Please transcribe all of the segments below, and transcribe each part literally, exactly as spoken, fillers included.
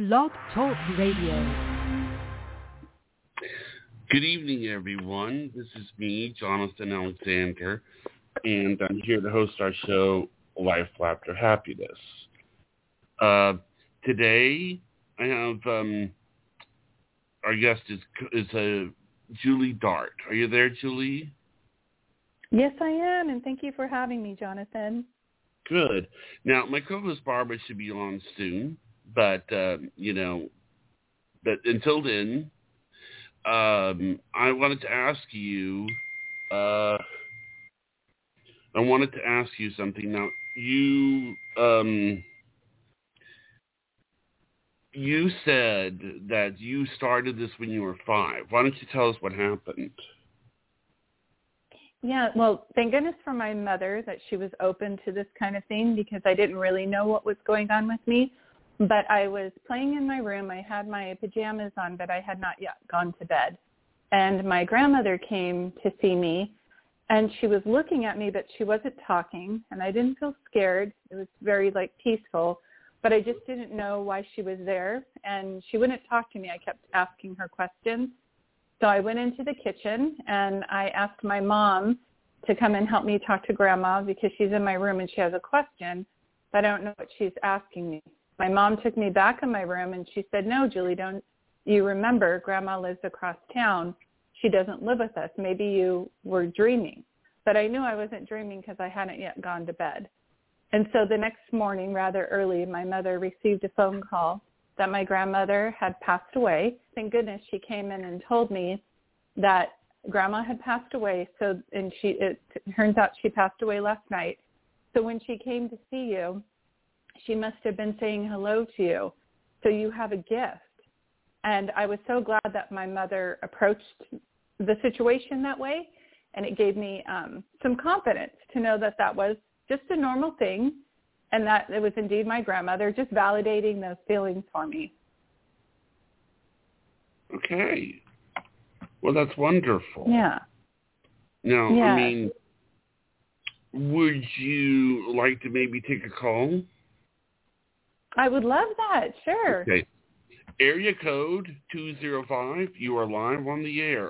Blog Talk Radio. Good evening, everyone. This is me, Jonathan Alexander, and I'm here to host our show, Life, Laughter, Happiness. Uh, today, I have um, our guest is is uh, Julie Dart. Are you there, Julie? Yes, I am, and thank you for having me, Jonathan. Good. Now, my co-host Barbara should be on soon, but uh, you know, but until then. Um, I wanted to ask you, uh, I wanted to ask you something. Now, you, um, you said that you started this when you were five. Why don't you tell us what happened? Yeah, well, thank goodness for my mother that she was open to this kind of thing, because I didn't really know what was going on with me. But I was playing in my room. I had my pajamas on, but I had not yet gone to bed. And my grandmother came to see me, and she was looking at me, but she wasn't talking, and I didn't feel scared. It was very, like, peaceful, but I just didn't know why she was there, and she wouldn't talk to me. I kept asking her questions. So I went into the kitchen, and I asked my mom to come and help me talk to Grandma, because she's in my room and she has a question, but I don't know what she's asking me. My mom took me back in my room, and she said, no, Julie, don't you remember Grandma lives across town. She doesn't live with us. Maybe you were dreaming. But I knew I wasn't dreaming because I hadn't yet gone to bed. And so the next morning, rather early, my mother received a phone call that my grandmother had passed away. Thank goodness she came in and told me that Grandma had passed away. So, and she, it turns out she passed away last night. So when she came to see you, she must have been saying hello to you. So you have a gift. And I was so glad that my mother approached the situation that way, and it gave me um, some confidence to know that that was just a normal thing, and that it was indeed my grandmother just validating those feelings for me. Okay. Well, that's wonderful. Yeah. Now, yeah. I mean, would you like to maybe take a call? I would love that. Sure. Okay. Area code two zero five, you are live on the air.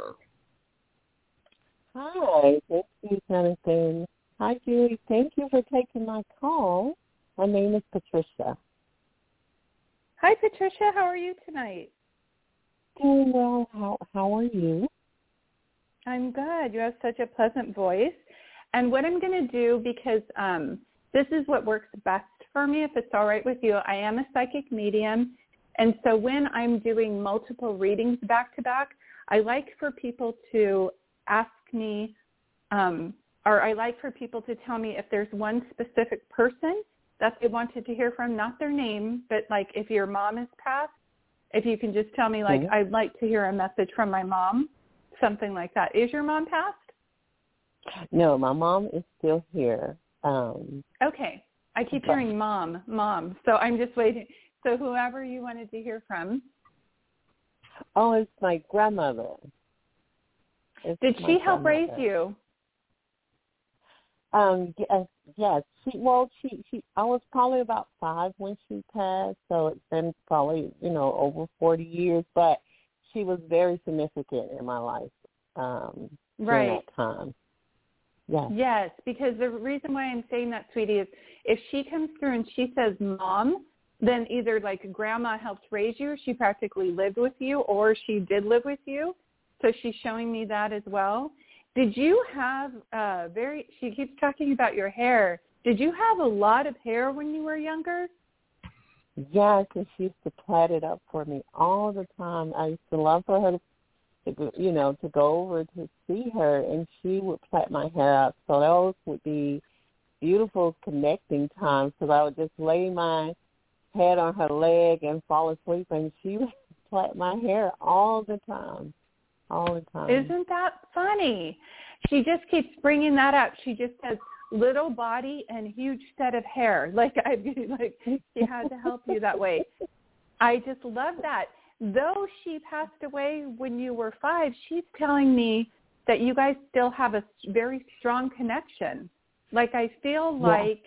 Hi, thank you, Jonathan. Hi, Julie. Thank you for taking my call. My name is Patricia. Hi, Patricia. How are you tonight? Doing well. How How are you? I'm good. You have such a pleasant voice. And what I'm going to do, because um, this is what works best for me, if it's all right with you, I am a psychic medium. And so when I'm doing multiple readings back to back, I like for people to ask me, um, or I like for people to tell me if there's one specific person that they wanted to hear from, not their name, but like if your mom is passed, if you can just tell me like, mm-hmm. I'd like to hear a message from my mom, something like that. Is your mom passed? No, my mom is still here. Um, okay. I keep but, hearing mom, mom. So I'm just waiting. So whoever you wanted to hear from. Oh, it's my grandmother. It's Did she help raise you? Um, yes, yes. She, well, she, she, I was probably about five when she passed, so it's been probably, you know, over forty years, but she was very significant in my life um, right. during that time. Yes. Yes, because the reason why I'm saying that, sweetie, is if she comes through and she says mom, then either like grandma helped raise you, she practically lived with you, or she did live with you. So she's showing me that as well. Did you have uh, very, she keeps talking about your hair. Did you have a lot of hair when you were younger? Yes, and she used to plait it up for me all the time. I used to love for her to, to you know, to go over to see her, and she would plait my hair up. So those would be beautiful connecting times, because I would just lay my head on her leg and fall asleep, and she would plait my hair all the time, all the time. Isn't that funny? She just keeps bringing that up. She just says little body and huge set of hair. Like I like she had to help you that way. I just love that. Though she passed away when you were five, she's telling me that you guys still have a very strong connection. Like I feel like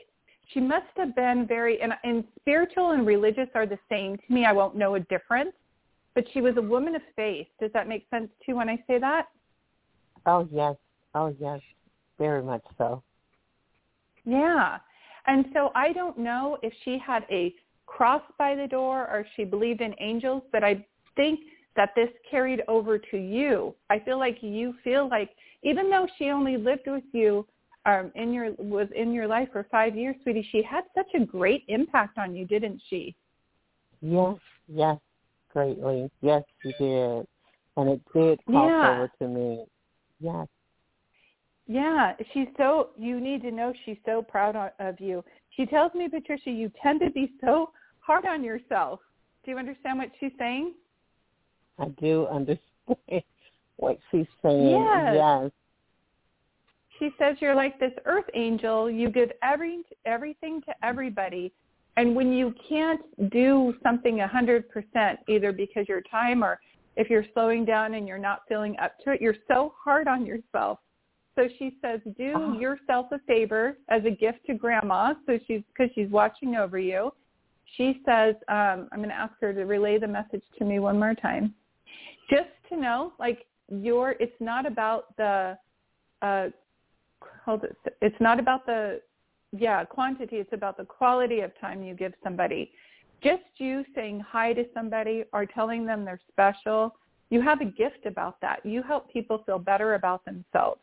she must have been very, and, and spiritual and religious are the same to me. I won't know a difference, but she was a woman of faith. Does that make sense too when I say that? Oh, yes. Oh, yes. Very much so. Yeah. And so I don't know if she had a cross by the door or if she believed in angels, but I think that this carried over to you. I feel like you feel like, even though she only lived with you um, in your was in your life for five years, sweetie, she had such a great impact on you, didn't she? Yes, yes, greatly. Yes, she did. And it did cross yeah. over to me. Yes. Yeah, she's so, you need to know she's so proud of you. She tells me, Patricia, you tend to be so hard on yourself. Do you understand what she's saying? I do understand what she's saying. Yes. Yes. She says you're like this earth angel. You give every everything to everybody. And when you can't do something one hundred percent, either because your time or if you're slowing down and you're not feeling up to it, you're so hard on yourself. So she says, do oh. yourself a favor as a gift to Grandma, so she's because she's watching over you. She says, um, I'm going to ask her to relay the message to me one more time. Just to know, like, your, it's not about the, uh, hold it, it's not about the, yeah, quantity. It's about the quality of time you give somebody. Just you saying hi to somebody or telling them they're special, you have a gift about that. You help people feel better about themselves.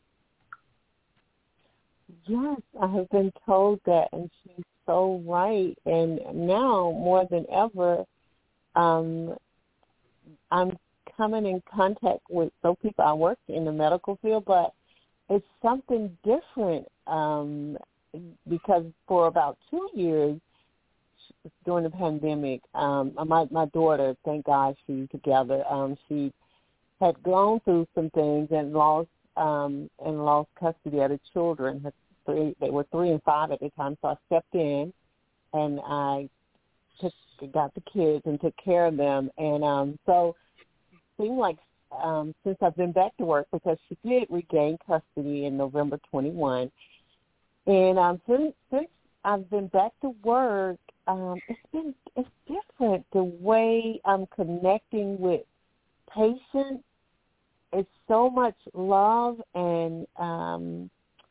Yes, I have been told that, and she's so right. And now, more than ever, um, I'm coming in contact with so people. I work in the medical field, but it's something different um, because for about two years during the pandemic, um, my my daughter, thank God she's together. Um, she had gone through some things and lost um, and lost custody of the children. Her three, they were three and five at the time, so I stepped in and I took got the kids and took care of them. And um, so it seemed like um, since I've been back to work, because she did regain custody in November twenty-first, and um, since, since I've been back to work, um, it's been it's different the way I'm connecting with patients. It's so much love, and um,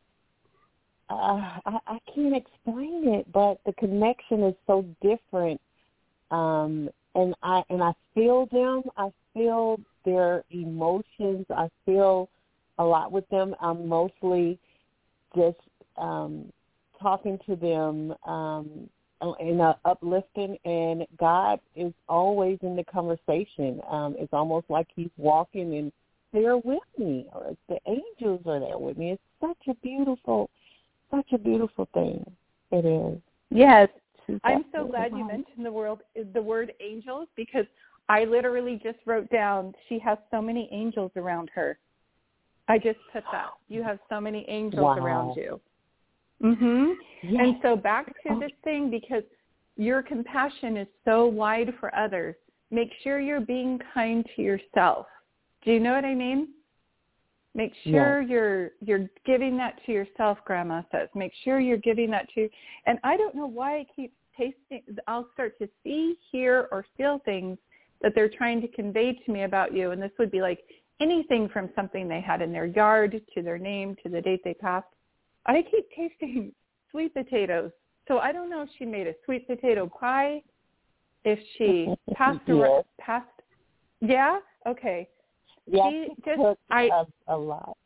uh, I, I can't explain it, but the connection is so different. Um, and I and I feel them. I feel their emotions. I feel a lot with them. I'm mostly just um, talking to them um, in a uplifting, and God is always in the conversation. Um, it's almost like He's walking and there with me, or the angels are there with me. It's such a beautiful, such a beautiful thing. It is. Yes. I'm so glad you mentioned the word, the word angels, because I literally just wrote down she has so many angels around her. I just put that. You have so many angels wow. around you. Mhm. Yes. And so back to this thing, because your compassion is so wide for others, make sure you're being kind to yourself. Do you know what I mean? Make sure yes. you're you're giving that to yourself, Grandma says. Make sure you're giving that to, and I don't know why I keep tasting, I'll start to see, hear, or feel things that they're trying to convey to me about you, and this would be like anything from something they had in their yard to their name to the date they passed. I keep tasting sweet potatoes, so I don't know if she made a sweet potato pie, if she passed yes. around, passed, yeah, okay. Yes, she she just cooked I a, a lot.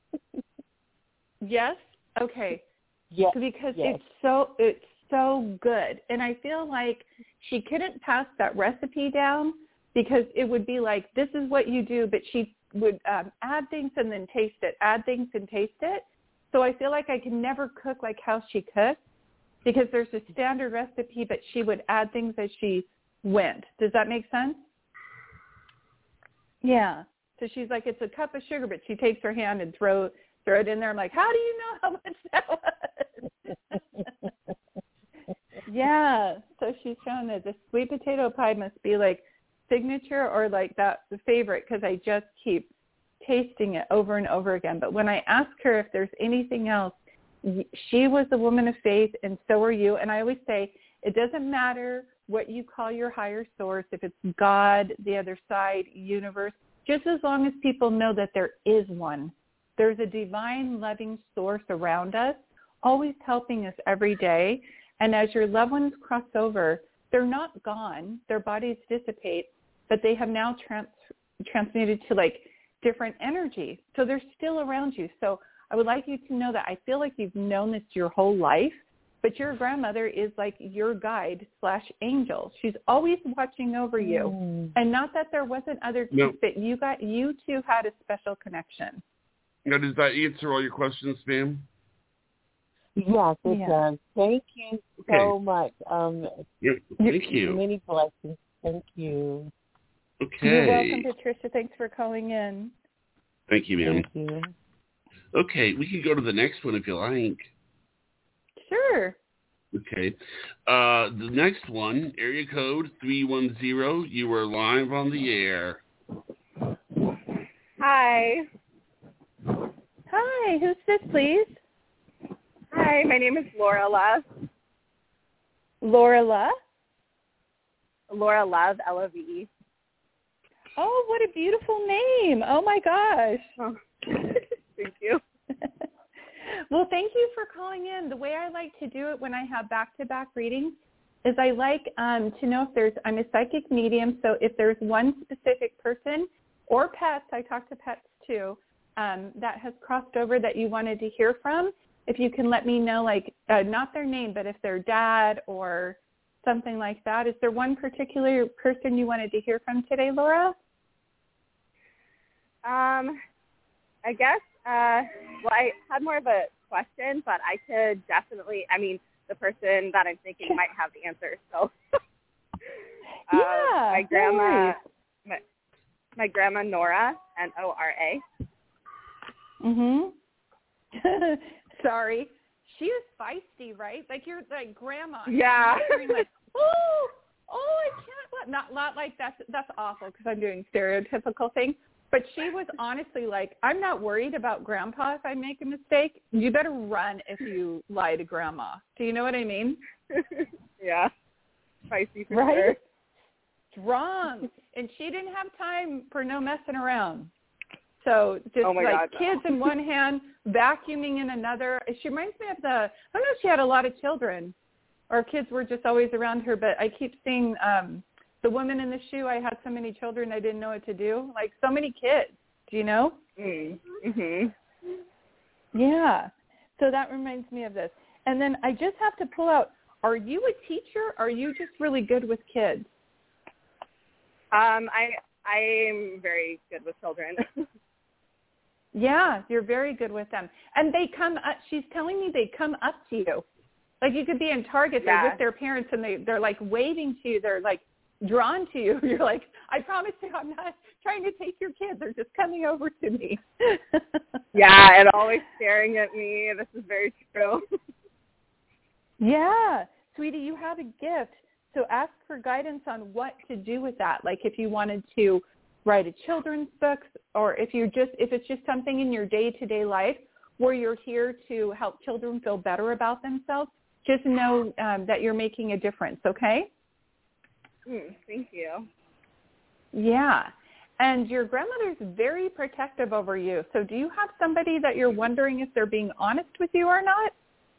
Yes, okay. Yes, because yes. it's so it's so good, and I feel like she couldn't pass that recipe down because it would be like, this is what you do, but she would um, add things and then taste it, add things and taste it. So I feel like I can never cook like how she cooks, because there's a standard recipe, but she would add things as she went. Does that make sense? Yeah. So she's like, it's a cup of sugar, but she takes her hand and throw throw it in there. I'm like, how do you know how much that was? Yeah. So she's shown that the sweet potato pie must be like signature, or like that the favorite, because I just keep tasting it over and over again. But when I ask her if there's anything else she was a woman of faith, and so are you. And I always say, it doesn't matter what you call your higher source, if it's God, the other side, universe, just as long as people know that there is one. There's a divine, loving source around us, always helping us every day. And as your loved ones cross over, they're not gone. Their bodies dissipate, but they have now trans- transmuted to like different energy. So they're still around you. So I would like you to know that I feel like you've known this your whole life, but your grandmother is like your guide slash angel. She's always watching over you. Mm. And not that there wasn't other kids, no. but you got, you two had a special connection. Now, does that answer all your questions, ma'am? Yes, it yeah. does. Thank you so okay. much. Um, yeah, thank you. Many blessings. Thank you. Okay. You're welcome, Patricia. Thanks for calling in. Thank you, ma'am. Thank you. Okay, we can go to the next one if you like. Sure. Okay. Uh, the next one, area code three one zero. You are live on the air. Hi. Hi. Who's this, please? Hi, my name is Laura Love. Laura Love? Laura Love, L O V E. Oh, what a beautiful name. Oh, my gosh. Oh. Thank you. Well, thank you for calling in. The way I like to do it when I have back-to-back readings is I like um, to know if there's, I'm a psychic medium, so if there's one specific person or pets, I talk to pets too, um, that has crossed over that you wanted to hear from, if you can let me know, like, uh, not their name, but if their dad or something like that. Is there one particular person you wanted to hear from today, Laura? Um, I guess, uh, well, I had more of a question, but I could definitely, I mean, the person that I'm thinking might have the answer, so. uh, yeah, my grandma, my, my grandma Nora, N O R A. Mm-hmm. Sorry. She is feisty, right? Like you're like grandma. Yeah. You're like, oh, oh, I can't. Not, not like that's, that's awful because I'm doing stereotypical things. But she was honestly like, I'm not worried about grandpa if I make a mistake. You better run if you lie to grandma. Do you know what I mean? Yeah. Feisty for right? sure. Strong. And she didn't have time for no messing around. So just oh like God, kids no. in one hand, vacuuming in another. She reminds me of the, I don't know if she had a lot of children or kids were just always around her, but I keep seeing um, the woman in the shoe. I had so many children I didn't know what to do. Like so many kids, do you know? Mm-hmm. Yeah. So that reminds me of this. And then I just have to pull out, are you a teacher? Or are you just really good with kids? Um, I I'm very good with children. Yeah, you're very good with them. And they come up, she's telling me they come up to you. Like you could be in Target, they're yeah. with their parents and they, they're like waving to you. They're like drawn to you. You're like, I promise you I'm not trying to take your kids. They're just coming over to me. Yeah, and always staring at me. This is very true. Yeah. Sweetie, you have a gift. So ask for guidance on what to do with that. Like if you wanted to write a children's book or if you just if it's just something in your day-to-day life where you're here to help children feel better about themselves, just know um, that you're making a difference, okay? Mm, thank you. Yeah. And your grandmother's very protective over you. So do you have somebody that you're wondering if they're being honest with you or not?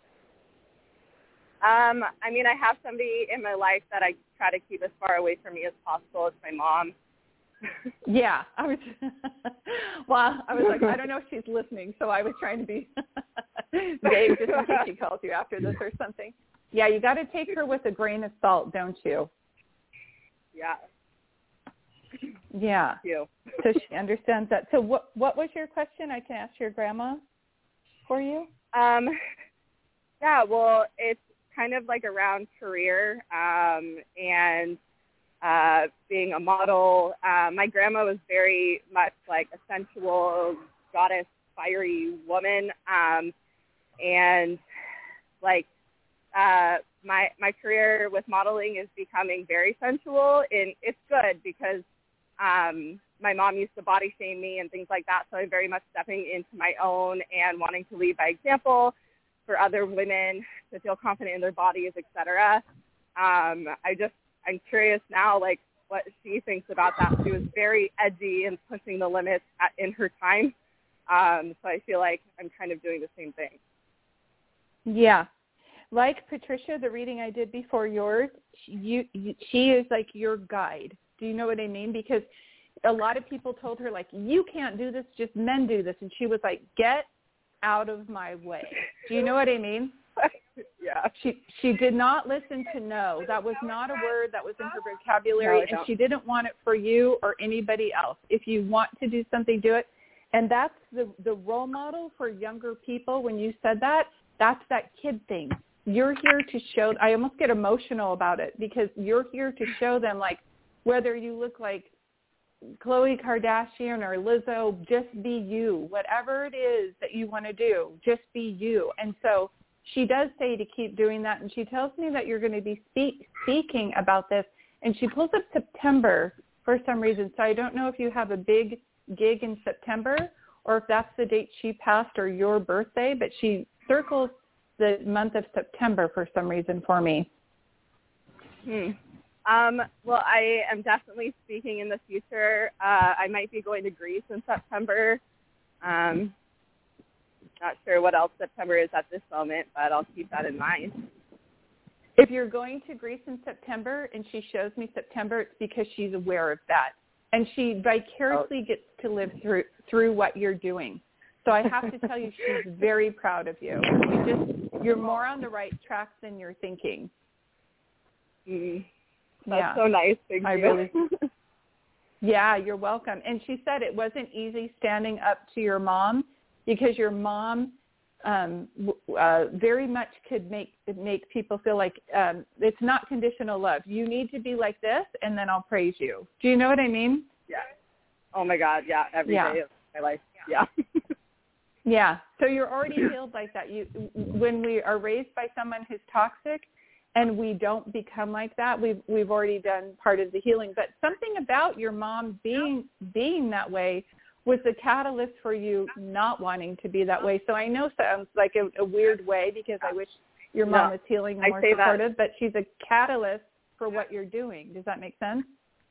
Um, I mean, I have somebody in my life that I try to keep as far away from me as possible. It's my mom. Yeah, I was. Well, I was like, I don't know if she's listening, so I was trying to be vague just in case she calls you after this or something. Yeah, you got to take her with a grain of salt, don't you? Yeah. Yeah. Thank you. So she understands that. So what what was your question? I can ask your grandma for you. Um. Yeah. Well, it's kind of like around career um, and uh, being a model. Uh, my grandma was very much like a sensual goddess, fiery woman, um, and like uh, my my career with modeling is becoming very sensual, and it's good because um, my mom used to body shame me and things like that. So I'm very much stepping into my own and wanting to lead by example. for other women to feel confident in their bodies, et cetera. Um, I just, I'm curious now, like, what she thinks about that. She was very edgy and pushing the limits at, in her time. Um, so I feel like I'm kind of doing the same thing. Yeah. Like Patricia, the reading I did before yours, you, you, she is like your guide. Do you know what I mean? Because a lot of people told her, like, you can't do this, just men do this. And she was like, get out of my way. Do you know what I mean? Yeah. She she did not listen to no. That was not a word that was in her vocabulary, No, and she didn't want it for you or anybody else. If you want to do something, do it. And that's the, the role model for younger people. When you said that, that's that kid thing. You're here to show, I almost get emotional about it because you're here to show them, like, whether you look like Khloe Kardashian or Lizzo, just be you. Whatever it is that you want to do, just be you. And so she does say to keep doing that, and she tells me that you're going to be speak, speaking about this, and she pulls up September for some reason. So I don't know if you have a big gig in September or if that's the date she passed or your birthday, but she circles the month of September for some reason for me. Hmm. Um, well, I am definitely speaking in the future. Uh, I might be going to Greece in September. Um, not sure what else September is at this moment, but I'll keep that in mind. If you're going to Greece in September and she shows me September, it's because she's aware of that. And she vicariously gets to live through through what you're doing. So I have to tell you, she's very proud of you. You just, you're more on the right track than you're thinking. Mm. That's yeah. so nice. Thank I you. really, yeah, you're welcome. And she said it wasn't easy standing up to your mom because your mom um, uh, very much could make make people feel like um, it's not conditional love. You need to be like this, and then I'll praise you. Do you know what I mean? Yeah. Oh, my God, yeah, every yeah. day of my life, yeah. Yeah, so you're already healed like that. You, when we are raised by someone who's toxic, and we don't become like that, we've we've already done part of the healing. But something about your mom being being that way was the catalyst for you not wanting to be that way. So I know sounds like a, a weird way because I wish your mom no, was healing and I more say supportive, that. but she's a catalyst for what you're doing. Does that make sense?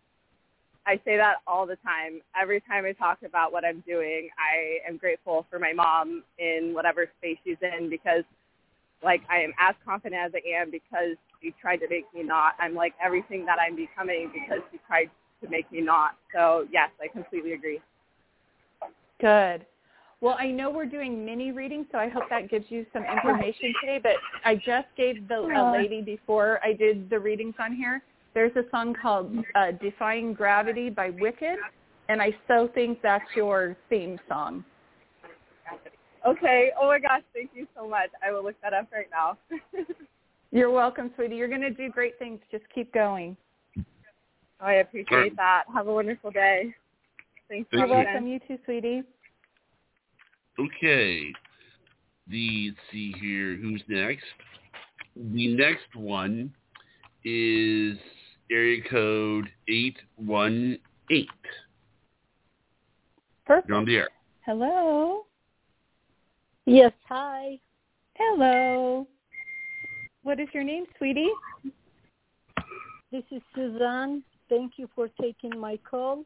I say that all the time. Every time I talk about what I'm doing, I am grateful for my mom in whatever space she's in because, like, I am as confident as I am because she tried to make me not. I'm like everything that I'm becoming because she tried to make me not. So, yes, I completely agree. Good. Well, I know we're doing mini readings, so I hope that gives you some information today, but I just gave the a lady before I did the readings on here. There's a song called uh, Defying Gravity by Wicked, and I so think that's your theme song. Okay. Oh, my gosh. Thank you so much. I will look that up right now. You're welcome, sweetie. You're going to do great things. Just keep going. Oh, I appreciate that. Have a wonderful day. Thanks. You're Thank you. welcome. You too, sweetie. Okay. The, let's see here. Who's next? The next one is area code eight one eight. Perfect. You're on the air. Hello. Yes, hi. Hello. What is your name, sweetie? This is Suzanne. Thank you for taking my call.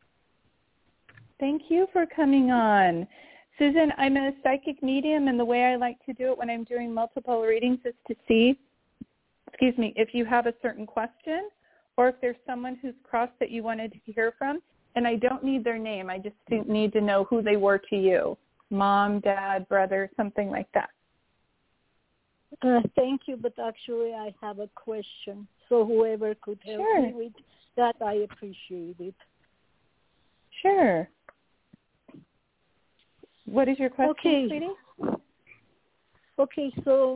Thank you for coming on. Susan, I'm a psychic medium, and the way I like to do it when I'm doing multiple readings is to see, excuse me, if you have a certain question or if there's someone who's crossed that you wanted to hear from. And I don't need their name. I just need to know who they were to you. Mom, dad, brother, something like that. Uh, thank you, but actually I have a question. So whoever could help Sure. me with that, I appreciate it. Sure. What is your question, Okay. sweetie? Okay, so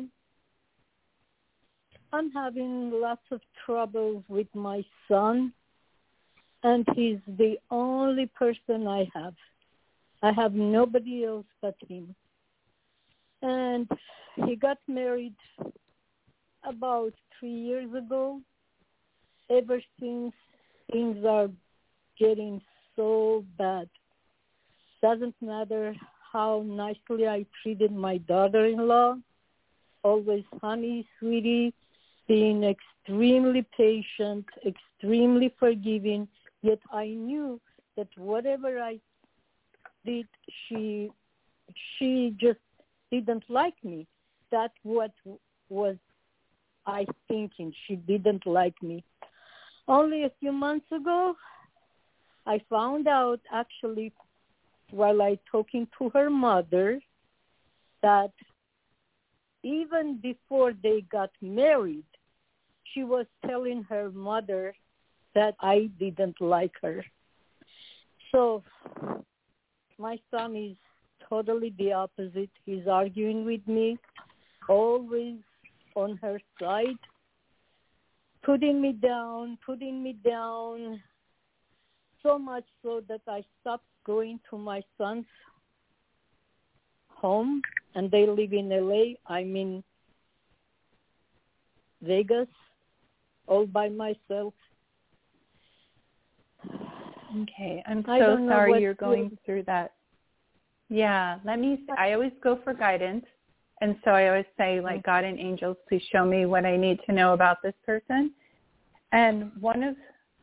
I'm having lots of trouble with my son, and he's the only person I have. I have nobody else but him. And he got married about three years ago. Ever since, things are getting so bad. Doesn't matter how nicely I treated my daughter-in-law. always, honey, sweetie, being extremely patient, extremely forgiving. Yet I knew that whatever I did, she she just didn't like me. That's what was I thinking. She didn't like me. Only a few months ago, I found out actually while I talking to her mother that even before they got married, she was telling her mother that I didn't like her. So my son is totally the opposite. He's arguing with me, always on her side, putting me down, putting me down, so much so that I stopped going to my son's home, and they live in L A. I'm in Vegas, all by myself. Okay, I'm I so don't know sorry what you're going to- through that. Yeah, let me, I always go for guidance. And so I always say, like, God and angels, please show me what I need to know about this person. And one of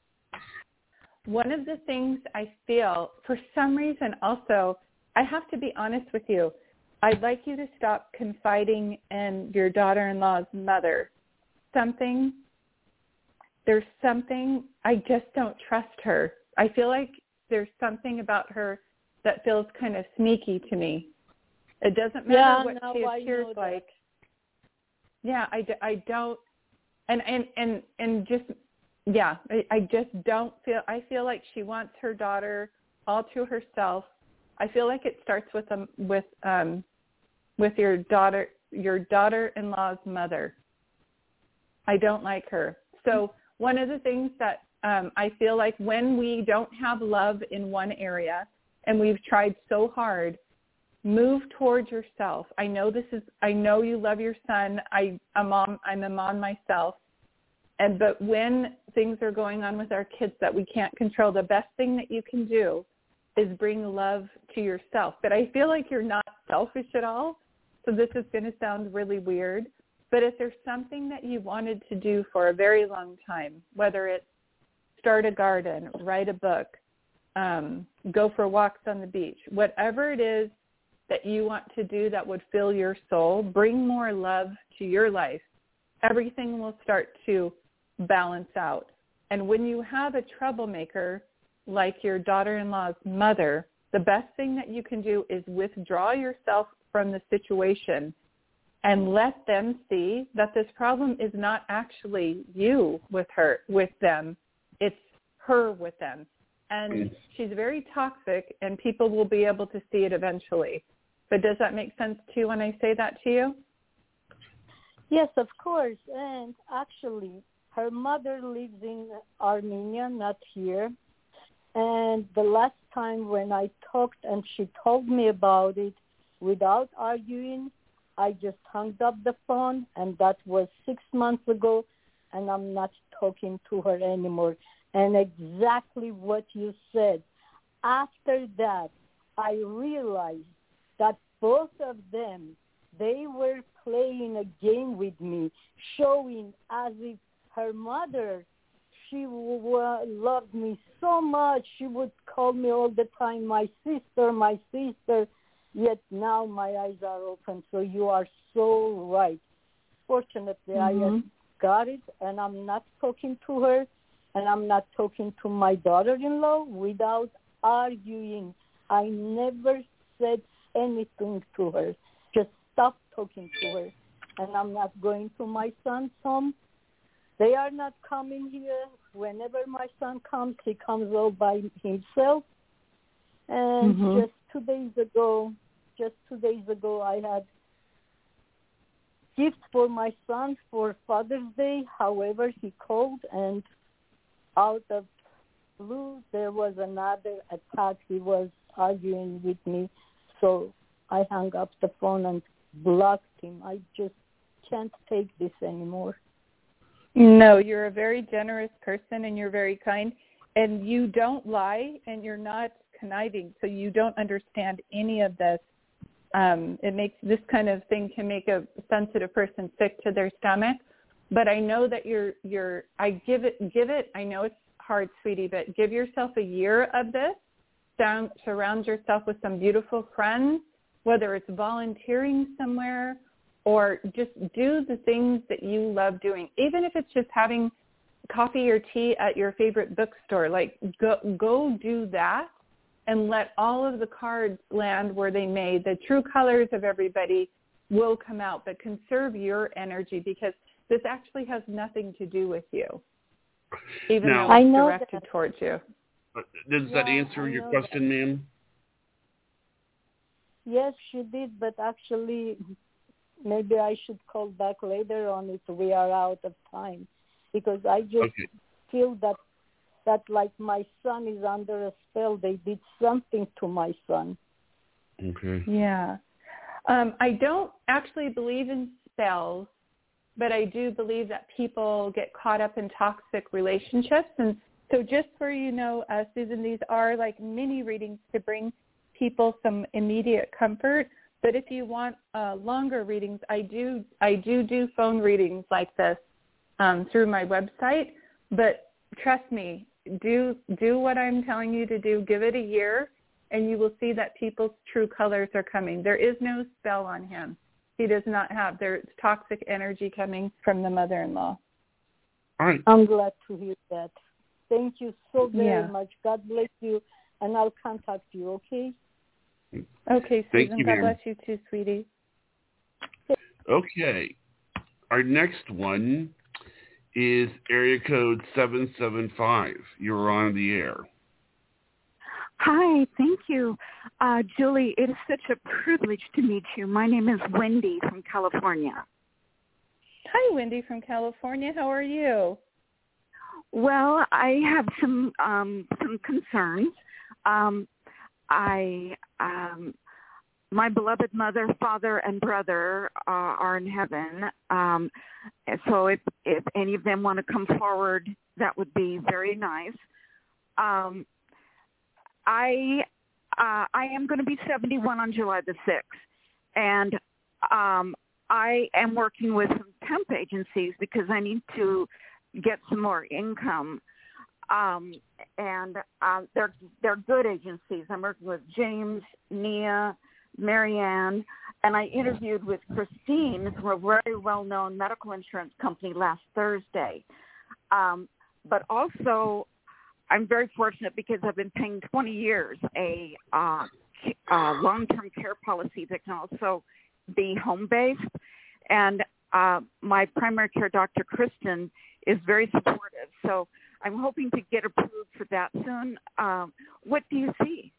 one of the things I feel, for some reason also, I have to be honest with you, I'd like you to stop confiding in your daughter-in-law's mother. Something, there's something, I just don't trust her. I feel like there's something about her that feels kind of sneaky to me. It doesn't matter yeah, what no, she I appears know that. like. Yeah, I, I don't, and, and, and, and just, yeah, I, I just don't feel, I feel like she wants her daughter all to herself. I feel like it starts with, um, with, um, with your daughter, your daughter-in-law's mother. I don't like her. So one of the things that um, I feel like when we don't have love in one area and we've tried so hard, move towards yourself. I know this is, I know you love your son. I, a mom, I'm a mom myself. And, but when things are going on with our kids that we can't control, the best thing that you can do is bring love to yourself. But I feel like you're not selfish at all. So this is going to sound really weird. But if there's something that you wanted to do for a very long time, whether it's start a garden, write a book, um, go for walks on the beach, whatever it is that you want to do that would fill your soul, bring more love to your life, everything will start to balance out. And when you have a troublemaker like your daughter-in-law's mother, the best thing that you can do is withdraw yourself from the situation and let them see that this problem is not actually you with her, with them. It's her with them. And she's very toxic, and people will be able to see it eventually. But does that make sense too when I say that to you? Yes, of course. And actually, her mother lives in Armenia, not here. And the last time when I talked and she told me about it without arguing, I just hung up the phone, and that was six months ago, and I'm not talking to her anymore. And exactly what you said. After that, I realized that both of them, they were playing a game with me, showing as if her mother, she w- loved me so much. She would call me all the time, my sister, my sister. Yet now my eyes are open. So you are so right. Fortunately, mm-hmm. I got it, and I'm not talking to her, and I'm not talking to my daughter-in-law without arguing. I never said anything to her. Just stop talking to her. And I'm not going to my son's home. They are not coming here. Whenever my son comes, he comes all by himself. And mm-hmm. just two days ago, just two days ago, I had gifts for my son for Father's Day. However, he called, and out of blue, there was another attack. He was arguing with me. So I hung up the phone and blocked him. I just can't take this anymore. No, you're a very generous person, and you're very kind, and you don't lie, and you're not conniving, so you don't understand any of this. Um, it makes this kind of thing can make a sensitive person sick to their stomach. But I know that you're, you're, I give it, give it, I know it's hard, sweetie, but give yourself a year of this. Down, surround yourself with some beautiful friends, whether it's volunteering somewhere or just do the things that you love doing. Even if it's just having coffee or tea at your favorite bookstore, like go, go do that. And let all of the cards land where they may. The true colors of everybody will come out, but conserve your energy because this actually has nothing to do with you, even now, though it's I know directed that. towards you. Does that Yeah, answer I your know question, that. ma'am? Yes, she did, but actually, maybe I should call back later on if we are out of time, because I just Okay. feel that that like my son is under a spell. They did something to my son. Okay. Yeah. Um, I don't actually believe in spells, but I do believe that people get caught up in toxic relationships. And so just so you know, uh, Susan, these are like mini readings to bring people some immediate comfort. But if you want uh, longer readings, I do I do do phone readings like this um, through my website. But trust me, do do what I'm telling you to do. Give it a year, and you will see that people's true colors are coming. There is no spell on him. He does not have there's toxic energy coming from the mother-in-law. All right. I'm glad to hear that. Thank you so very Yeah. much. God bless you, and I'll contact you, okay? Okay, Thank Susan. you, God ma'am. bless you too, sweetie. Okay. Our next one is area code seven seven five. You're on the air. Hi, thank you. Uh, Julie, it is such a privilege to meet you. My name is Wendy from California. Hi, Wendy from California. How are you? Well, I have some um, some concerns. Um, I um, my beloved mother, father, and brother uh, are in heaven. Um, so if if any of them want to come forward, that would be very nice. Um, I uh, I am going to be seventy-one on July the sixth, and um, I am working with some temp agencies because I need to get some more income. Um, and uh, they're they're good agencies. I'm working with James, Nia, Marianne, and I interviewed with Christine from a very well-known medical insurance company last Thursday. Um, but also, I'm very fortunate because I've been paying twenty years a uh, uh, long-term care policy that can also be home-based. And uh, my primary care doctor, Kristen, is very supportive. So I'm hoping to get approved for that soon. Um, what do you see?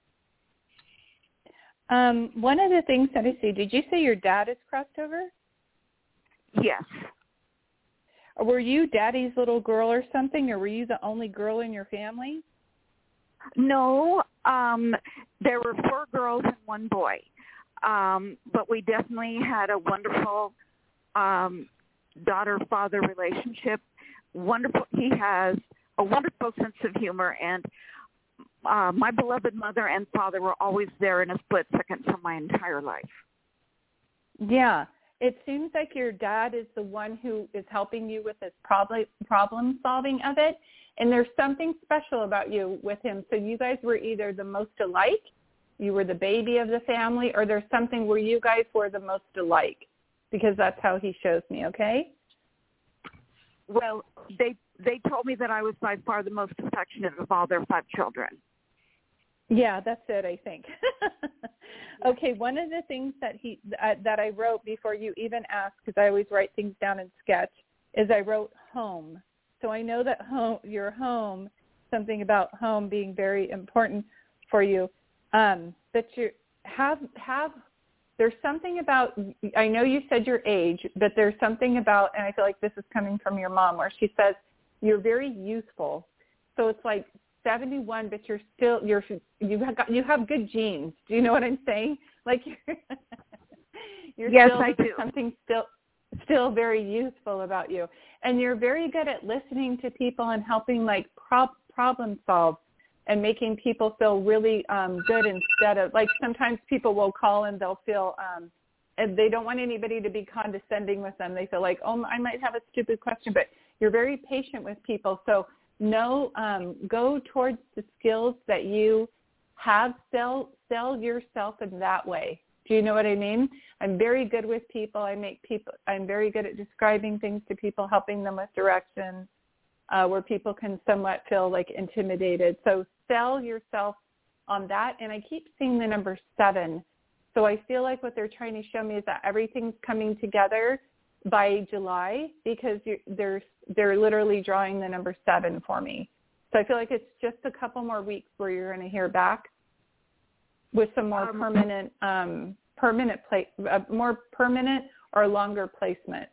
Um, one of the things that I see, did you say your dad is crossed over? Yes. Or were you daddy's little girl or something, or were you the only girl in your family? No, um, there were four girls and one boy. Um, but we definitely had a wonderful um, daughter-father relationship. Wonderful. He has a wonderful sense of humor, and uh, my beloved mother and father were always there in a split second for my entire life. Yeah. It seems like your dad is the one who is helping you with this problem problem solving of it. And there's something special about you with him. So you guys were either the most alike, you were the baby of the family, or there's something where you guys were the most alike, because that's how he shows me, okay? Well, they they told me that I was by far the most affectionate of all their five children. Yeah, that's it, I think. Okay, one of the things that he uh, that I wrote before you even asked, because I always write things down in sketch, is I wrote home. So I know that home, your home, something about home being very important for you. Um, that you have have. There's something about. I know you said your age, but there's something about, and I feel like this is coming from your mom, where she says you're very youthful. So it's like seventy-one, but you're still you're you have got, you have good genes. Do you know what I'm saying? Like you're, you're yes, still, I do. There's something still still very youthful about you, and you're very good at listening to people and helping like prob- problem solve. and making people feel really um, good instead of, like sometimes people will call and they'll feel, um, and they don't want anybody to be condescending with them. They feel like, oh, I might have a stupid question, but you're very patient with people. So no, um, go towards the skills that you have, sell, sell yourself in that way. Do you know what I mean? I'm very good with people. I make people, I'm very good at describing things to people, helping them with directions, uh, where people can somewhat feel like intimidated. So sell yourself on that. And I keep seeing the number seven. So I feel like what they're trying to show me is that everything's coming together by July, because you're, they're, they're literally drawing the number seven for me. So I feel like it's just a couple more weeks where you're going to hear back with some more um, permanent, um, permanent place, uh, more permanent or longer placement.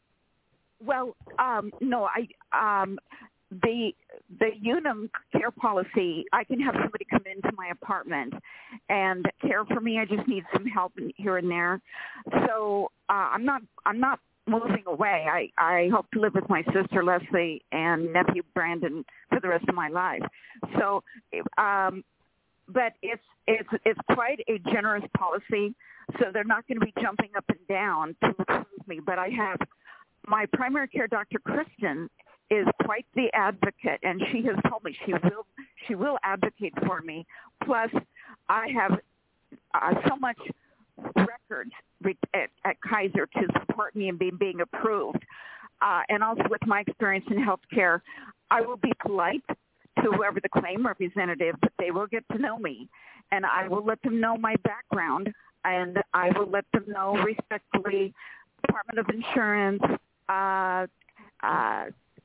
Well, um, no, I um, the the Unum care policy. I can have somebody come into my apartment and care for me. I just need some help here and there. So uh, I'm not I'm not moving away. I I hope to live with my sister Leslie and nephew Brandon for the rest of my life. So. Um, But it's it's it's quite a generous policy, so they're not going to be jumping up and down to approve me. But I have my primary care doctor, Kristen, is quite the advocate, and she has told me she will she will advocate for me. Plus, I have uh, so much records at, at Kaiser to support me in being being approved, uh, and also with my experience in healthcare, I will be polite to whoever the claim representative, but they will get to know me, and I will let them know my background, and I will let them know respectfully Department of Insurance, uh, uh,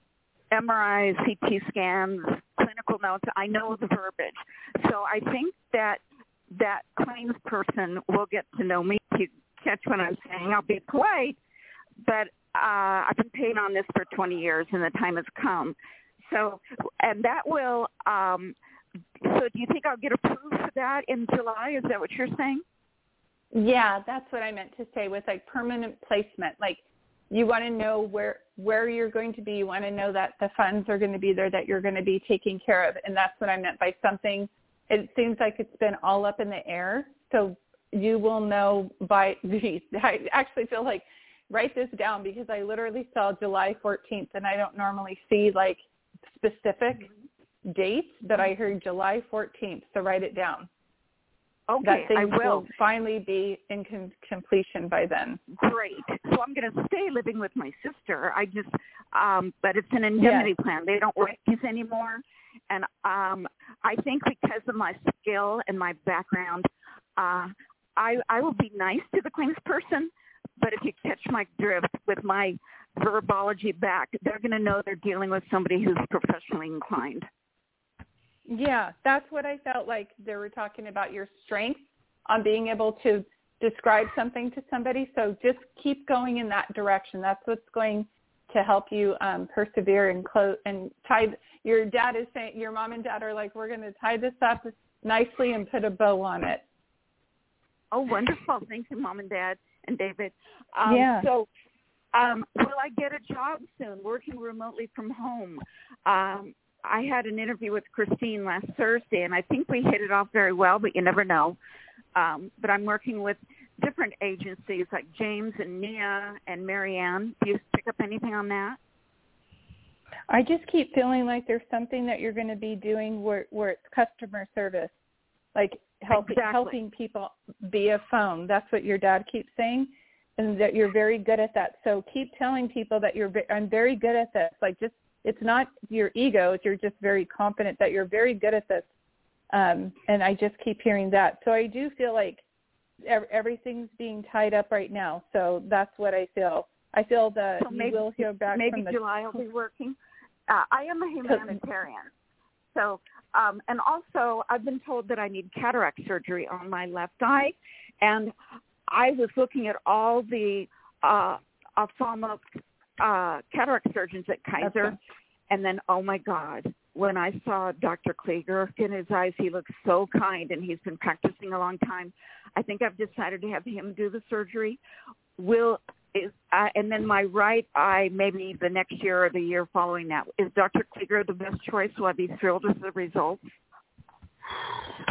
M R Is, C T scans, clinical notes. I know the verbiage. So I think that that claims person will get to know me. If you catch what I'm saying, I'll be polite, but uh, I've been paid on this for twenty years, and the time has come. So, and that will, um, so do you think I'll get approved for that in July? Is that what you're saying? Yeah, that's what I meant to say with like permanent placement. Like you want to know where, where you're going to be. You want to know that the funds are going to be there, that you're going to be taken care of. And that's what I meant by something. It seems like it's been all up in the air. So you will know by, geez, I actually feel like write this down because I literally saw July fourteenth and I don't normally see like specific dates, but I heard July fourteenth, so write it down. Okay, that things I will. will finally be in com- completion by then. Great. So I'm going to stay living with my sister. I just, um, but it's an indemnity yes. plan. They don't write these anymore, and um, I think because of my skill and my background, uh, I I will be nice to the claims person. But if you catch my drift with my verbology back, they're going to know they're dealing with somebody who's professionally inclined. Yeah, that's what I felt like they were talking about, your strength on being able to describe something to somebody. So just keep going in that direction. That's what's going to help you um, persevere and close and tie. Your dad is saying, your mom and dad are like, we're going to tie this up nicely and put a bow on it. Oh, wonderful. Thank you, Mom and Dad and David. Um, yeah. So um, will I get a job soon, working remotely from home? Um, I had an interview with Christine last Thursday, and I think we hit it off very well, but you never know. Um, but I'm working with different agencies like James and Nia and Marianne. Do you pick up anything on that? I just keep feeling like there's something that you're going to be doing where, where it's customer service, like help, exactly. helping people via phone. That's what your dad keeps saying, and that you're very good at that. So keep telling people that you're. I'm very good at this. Like just. It's not your ego. You're just very confident that you're very good at this. Um, and I just keep hearing that. So I do feel like ev- everything's being tied up right now. So that's what I feel. I feel that so maybe, you will hear back maybe from the... July I'll be working. Uh, I am a humanitarian. So, um, and also I've been told that I need cataract surgery on my left eye. And I was looking at all the uh, ophthalmic Uh, cataract surgeons at Kaiser, okay. And then, oh my God, when I saw Doctor Klieger in his eyes, he looks so kind, and he's been practicing a long time. I think I've decided to have him do the surgery. Will is, uh, and then my right eye, maybe the next year or the year following that. Is Doctor Klieger the best choice? Will I be thrilled with the results?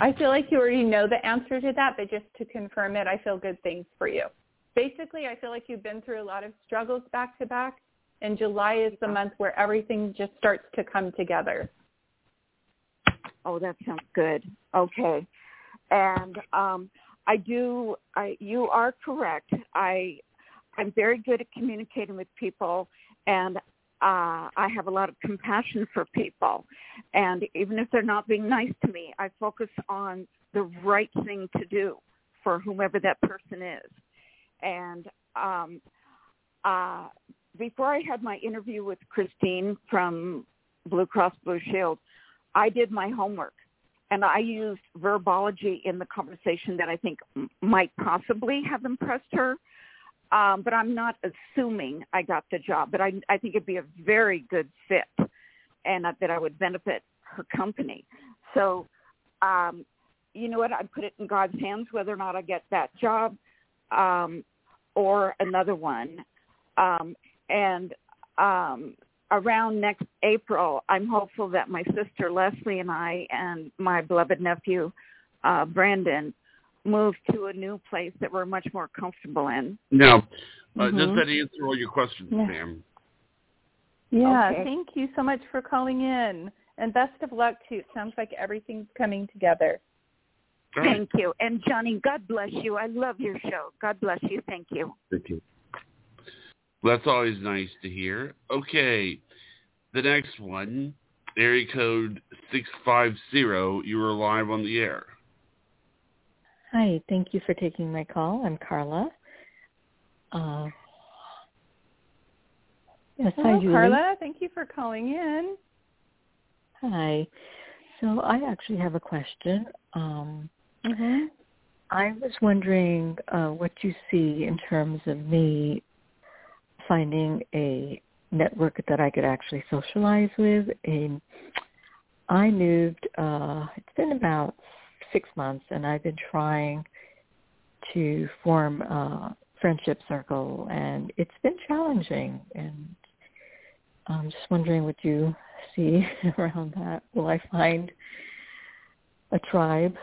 I feel like you already know the answer to that, but just to confirm it, I feel good things for you. Basically, I feel like you've been through a lot of struggles back to back, and July is the month where everything just starts to come together. Oh, that sounds good. Okay. And um, I do, I, you are correct. I, I'm very good at communicating with people, and uh, I have a lot of compassion for people. And even if they're not being nice to me, I focus on the right thing to do for whomever that person is. And um, uh, before I had my interview with Christine from Blue Cross Blue Shield, I did my homework, and I used verbology in the conversation that I think m- might possibly have impressed her. Um, but I'm not assuming I got the job, but I, I think it'd be a very good fit, and uh, that I would benefit her company. So, um, you know what? I put it in God's hands whether or not I get that job. Um, or another one. Um, and um, around next April, I'm hopeful that my sister Leslie and I and my beloved nephew, uh, Brandon, move to a new place that we're much more comfortable in. Now, uh, Mm-hmm. does that answer all your questions, Yeah. Sam? Yeah, Okay. Thank you so much for calling in, and best of luck to you. It sounds like everything's coming together. All right. Thank you. And, Johnny, God bless you. I love your show. God bless you. Thank you. Thank you. Well, that's always nice to hear. Okay, the next one, area code six five zero, you are live on the air. Hi, thank you for taking my call. I'm Carla. Uh, yes, Hello, hi, Julie. Carla. Thank you for calling in. Hi. So I actually have a question. Um, Mm-hmm. I was wondering uh, what you see in terms of me finding a network that I could actually socialize with. And I moved, uh, it's been about six months, and I've been trying to form a friendship circle, and it's been challenging. And I'm just wondering what you see around that. Will I find a tribe?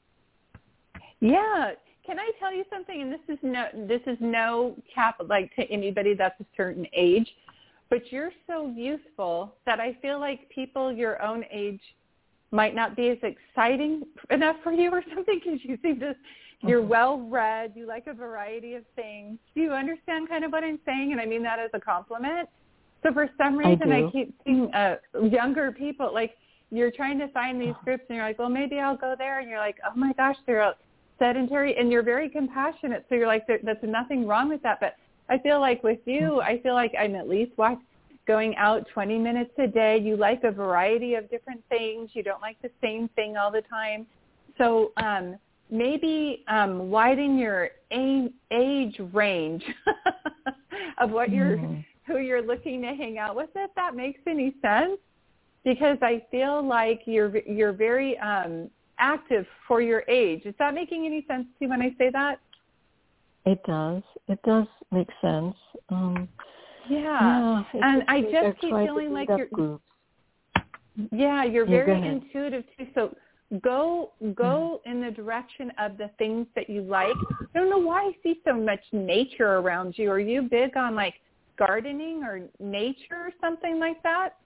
Yeah. Can I tell you something? And this is no, this is no cap like to anybody that's a certain age, but you're so youthful that I feel like people your own age might not be as exciting enough for you or something, because you seem to, you're Mhm. well-read, you like a variety of things. Do you understand kind of what I'm saying? And I mean that as a compliment. So for some reason I, do. I keep seeing uh, younger people, like you're trying to find these groups and you're like, well, maybe I'll go there. And you're like, oh my gosh, they're sedentary, and you're very compassionate. So you're like, there, that's nothing wrong with that. But I feel like with you, I feel like I'm at least watch, going out twenty minutes a day. You like a variety of different things. You don't like the same thing all the time. So um, maybe um, widen your age, age range of what you're, Mm. who you're looking to hang out with, if that makes any sense. Because I feel like you're you're very um, active for your age. Is that making any sense to you when I say that? It does. It does make sense. Um, Yeah. yeah it And just I means just I've keep tried to feeling like meet up you're groups. Yeah, you're Yeah, go very ahead. intuitive too. So go go Mm-hmm. in the direction of the things that you like. I don't know why I see so much nature around you. Are you big on like gardening or nature or something like that?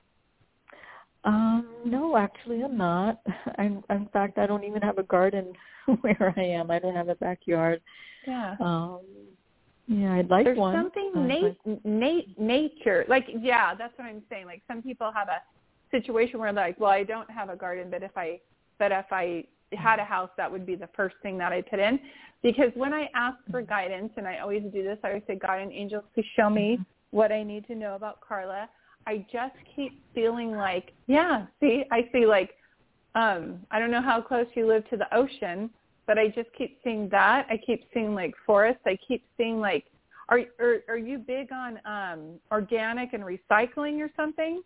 Um, no, actually, I'm not. I'm, in fact, I don't even have a garden where I am. I don't have a backyard. Yeah. Um, yeah, I'd like There's one. something I'd nat- like- nat- nature. Like, yeah, that's what I'm saying. Like some people have a situation where they're like, well, I don't have a garden, but if I, but if I had a house, that would be the first thing that I put in. Because when I ask for guidance, and I always do this, I always say, God and angels, please show me what I need to know about Carla. I just keep feeling like, yeah, see, I see like, um, I don't know how close you live to the ocean, but I just keep seeing that. I keep seeing like forests. I keep seeing like, are are, are you big on um, organic and recycling or something?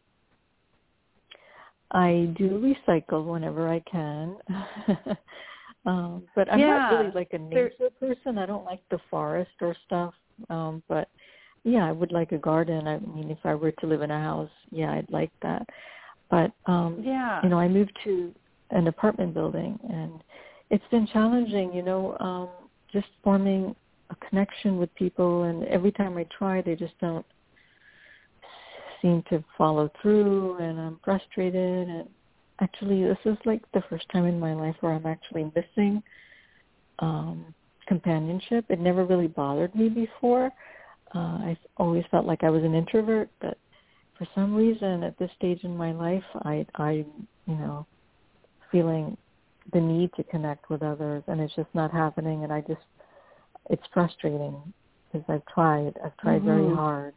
I do recycle whenever I can. um, but I'm Yeah, not really like a there- nature person. I don't like the forest or stuff. Um, but yeah, I would like a garden. I mean, if I were to live in a house, yeah, I'd like that. But um, Yeah. you know, I moved to an apartment building, and it's been challenging, you know, um, just forming a connection with people, and every time I try, they just don't seem to follow through, and I'm frustrated. And actually, this is like the first time in my life where I'm actually missing um, companionship. It never really bothered me before. Uh, I always felt like I was an introvert, but for some reason at this stage in my life, I, I, you know, feeling the need to connect with others, and it's just not happening, and I just, it's frustrating because I've tried, I've tried mm-hmm. very hard.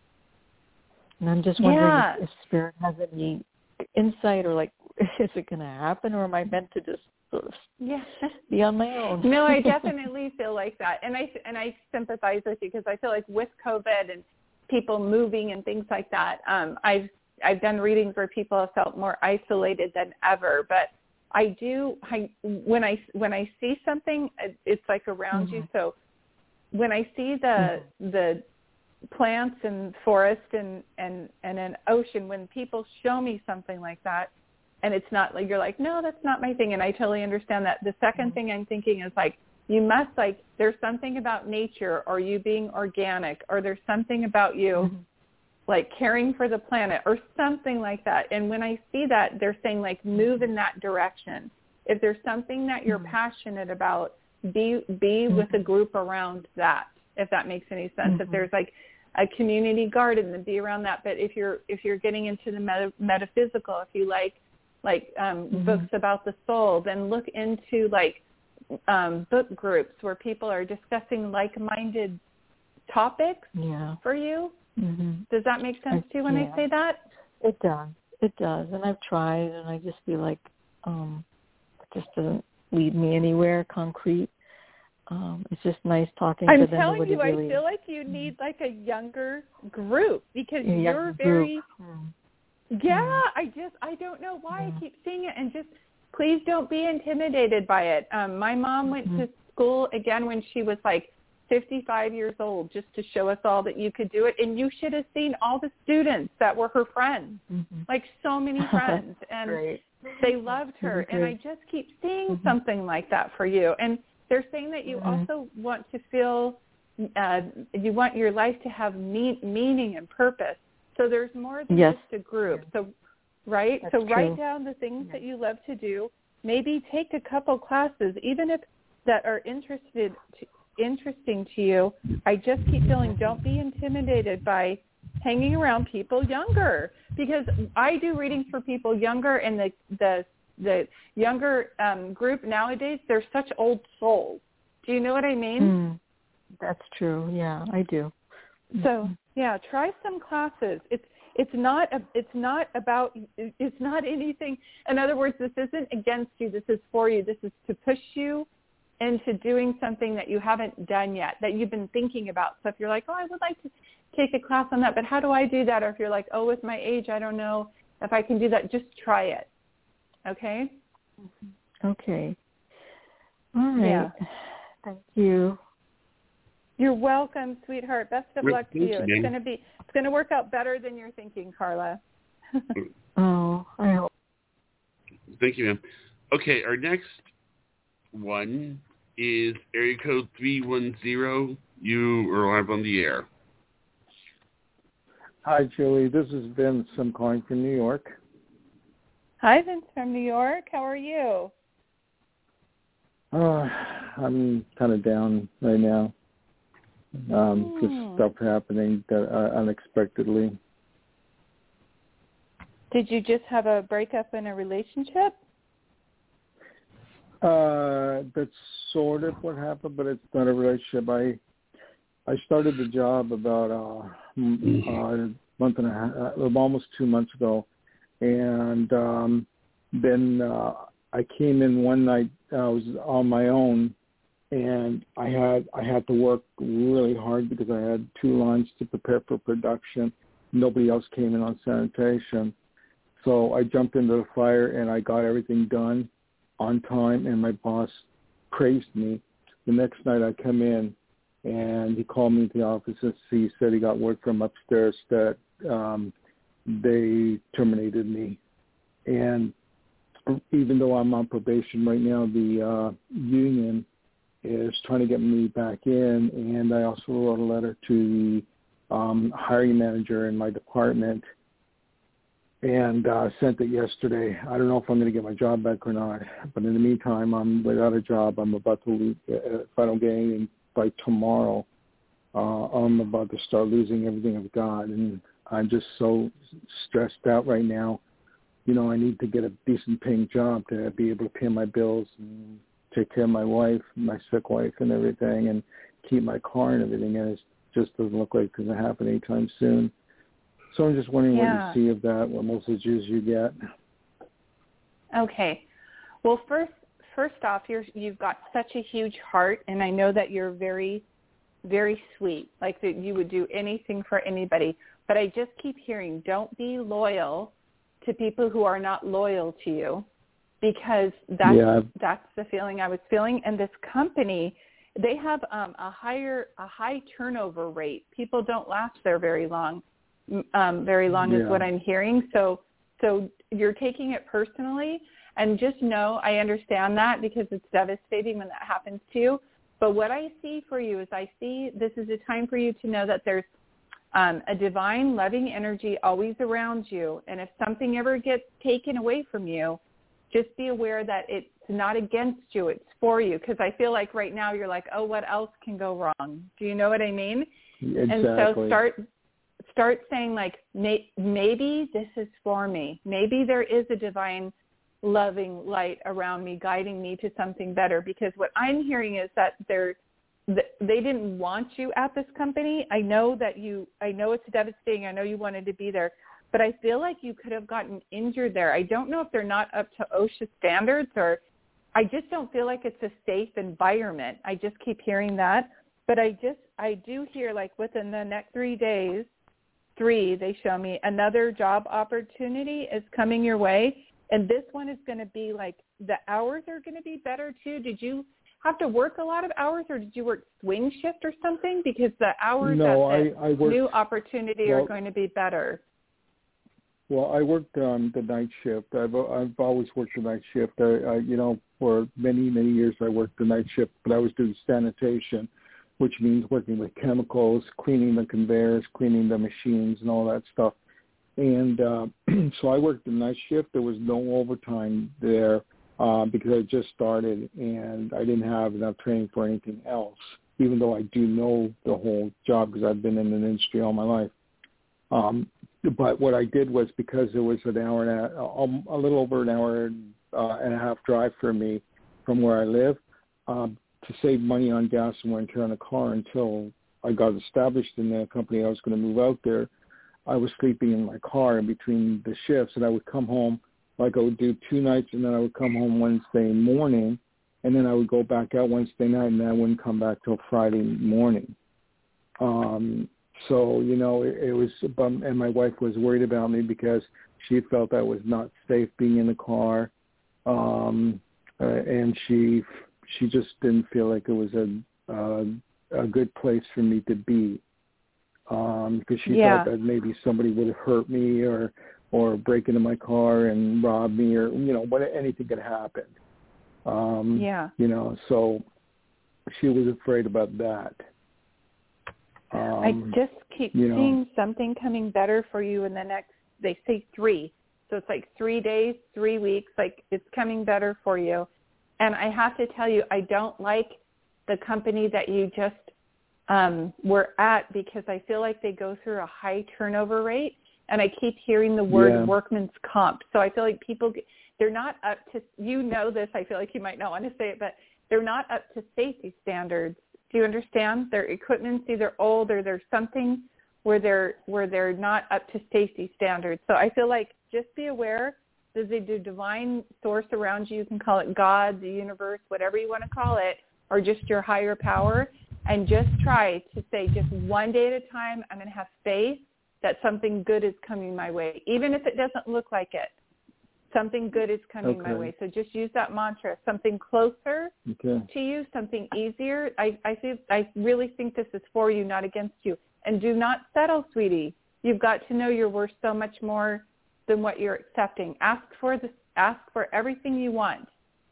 And I'm just wondering yeah. if, if Spirit has any insight, or like, is it going to happen, or am I meant to just sort of yeah. be on my own? No, I definitely feel like that. And I, and I sympathize with you, because I feel like with COVID and people moving and things like that, um, I've, I've done readings where people have felt more isolated than ever. But I do, I, when I, when I see something, it's like around mm-hmm. you. So when I see the, mm-hmm. the plants and forest and, and, and an ocean, when people show me something like that, and it's not like, you're like, no, that's not my thing. And I totally understand that. The second mm-hmm. thing I'm thinking is like, you must like, there's something about nature, or you being organic, or there's something about you mm-hmm. like caring for the planet or something like that. And when I see that, they're saying like, move in that direction. If there's something that you're mm-hmm. passionate about, be, be mm-hmm. with a group around that, if that makes any sense. Mm-hmm. If there's like a community garden, then be around that. But if you're, if you're getting into the meta, metaphysical, if you like, like um, mm-hmm. books about the soul, then look into like um, book groups where people are discussing like-minded topics yeah. for you. Mm-hmm. Does that make sense I, to you when yeah. I say that? It does. It does. And I've tried, and I just feel like um, it just doesn't lead me anywhere concrete. Um, it's just nice talking I'm to them. I'm telling you, really, I feel like you need like a younger group, because yeah, you're very, mm. yeah, mm. I just, I don't know why yeah. I keep seeing it, and just please don't be intimidated by it. Um, my mom went mm-hmm. to school again when she was like fifty-five years old, just to show us all that you could do it. And you should have seen all the students that were her friends, mm-hmm. like so many friends. And Great. they loved her. And I just keep seeing mm-hmm. something like that for you. And they're saying that you mm-hmm. also want to feel, uh, you want your life to have mean, meaning and purpose. So there's more than yes. just a group. So, right? That's so true. Write down the things yeah. that you love to do. Maybe take a couple classes, even if that are interested to, interesting to you. I just keep feeling, don't be intimidated by hanging around people younger, because I do readings for people younger, and the the the younger um, group nowadays, they're such old souls. Do you know what I mean? Mm, that's true. Yeah, I do. So yeah, try some classes. It's it's not a, it's not about it's not anything. In other words, this isn't against you. This is for you. This is to push you into doing something that you haven't done yet, that you've been thinking about. So if you're like, oh, I would like to take a class on that, but how do I do that? Or if you're like, oh, with my age, I don't know if I can do that, just try it. Okay? Okay. All right. Yeah. Thank you. You're welcome, sweetheart. Best of Well, luck to you. you, It's man. going to be, it's going to work out better than you're thinking, Carla. Oh, I hope. Thank you, ma'am. Okay, our next one is area code three one zero. You are live on the air. Hi, Julie. This is Vince. I'm calling from New York. Hi, Vince from New York. How are you? Uh, I'm kind of down right now. Um, mm. Just stuff happening that, uh, unexpectedly. Did you just have a breakup in a relationship? Uh, that's sort of what happened, but it's not a relationship. I I started the job about uh, a month and a half, uh, almost two months ago, and um, then uh, I came in one night. I was on my own, and I had I had to work really hard because I had two lines to prepare for production. Nobody else came in on sanitation, so I jumped into the fire and I got everything done on time, and my boss praised me. The next night I come in, and he called me to the office and he said he got word from upstairs that um, they terminated me. And even though I'm on probation right now, the uh, union is trying to get me back in, and I also wrote a letter to the um, hiring manager in my department and uh, sent it yesterday. I don't know if I'm going to get my job back or not, but in the meantime, I'm without a job. I'm about to leave. If I don't get anything by tomorrow, uh, I'm about to start losing everything I've got, and I'm just so stressed out right now. You know, I need to get a decent paying job to be able to pay my bills and take care of my wife, my sick wife and everything, and keep my car and everything. And it just doesn't look like it's going to happen anytime soon. So I'm just wondering yeah. what you see of that, what messages you get. Okay. Well, first, first off, you're, you've got such a huge heart, and I know that you're very, very sweet, like that you would do anything for anybody. But I just keep hearing, don't be loyal to people who are not loyal to you, because that's, yeah. that's the feeling I was feeling. And this company, they have um, a higher, a high turnover rate. People don't last there very long. Um, very long yeah. is what I'm hearing. So, so you're taking it personally, and just know I understand that, because it's devastating when that happens to you. But what I see for you is I see this is a time for you to know that there's um, a divine, loving energy always around you. And if something ever gets taken away from you, just be aware that it's not against you, it's for you. Because I feel like right now you're like, oh, what else can go wrong? Do you know what I mean? Exactly. And so start start saying, like, may, maybe this is for me. Maybe there is a divine, loving light around me guiding me to something better. Because what I'm hearing is that they're, they didn't want you at this company. I know that you, I know it's devastating. I know you wanted to be there. But I feel like you could have gotten injured there. I don't know if they're not up to OSHA standards, or I just don't feel like it's a safe environment. I just keep hearing that. But I just, I do hear, like, within the next three days, three, they show me another job opportunity is coming your way. And this one is going to be like, the hours are going to be better too. Did you have to work a lot of hours, or did you work swing shift or something? Because the hours no, at the I, I worked, new opportunity well, are going to be better. Well, I worked um, the night shift. I've I've always worked the night shift. I, I, you know, for many many years I worked the night shift, but I was doing sanitation, which means working with chemicals, cleaning the conveyors, cleaning the machines, and all that stuff. And uh, so I worked the night shift. There was no overtime there uh, because I just started, and I didn't have enough training for anything else, even though I do know the whole job because I've been in the industry all my life. Um, but what I did was, because it was an hour and a, um, a little over an hour uh, and a half drive for me from where I live, um, to save money on gas and wear and tear on a car until I got established in the company I was going to move out there, I was sleeping in my car in between the shifts, and I would come home, like I would do two nights, and then I would come home Wednesday morning, and then I would go back out Wednesday night, and then I wouldn't come back till Friday morning. Um, so, you know, it, it was, and my wife was worried about me because she felt I was not safe being in the car, um, uh, and she she just didn't feel like it was a uh, a good place for me to be. Um, because she yeah. thought that maybe somebody would have hurt me or or break into my car and rob me, or, you know, what, anything could happen. Um, yeah. You know, so she was afraid about that. Um, I just keep you know, seeing something coming better for you in the next, they say three. So it's like three days, three weeks, like it's coming better for you. And I have to tell you, I don't like the company that you just um, were at, because I feel like they go through a high turnover rate, and I keep hearing the word yeah. workman's comp. So I feel like people, they're not up to, you know this, I feel like you might not want to say it, but they're not up to safety standards. Do you understand? Their equipment's either old or there's something where they're where they're not up to safety standards. So I feel like just be aware. There's a divine source around you. You can call it God, the universe, whatever you want to call it, or just your higher power. And just try to say, just one day at a time, I'm going to have faith that something good is coming my way, even if it doesn't look like it. Something good is coming okay. my way. So just use that mantra. Something closer okay. to you, something easier. I, I feel, I really think this is for you, not against you. And do not settle, sweetie. You've got to know you're worth so much more than what you're accepting. Ask for the Ask for everything you want.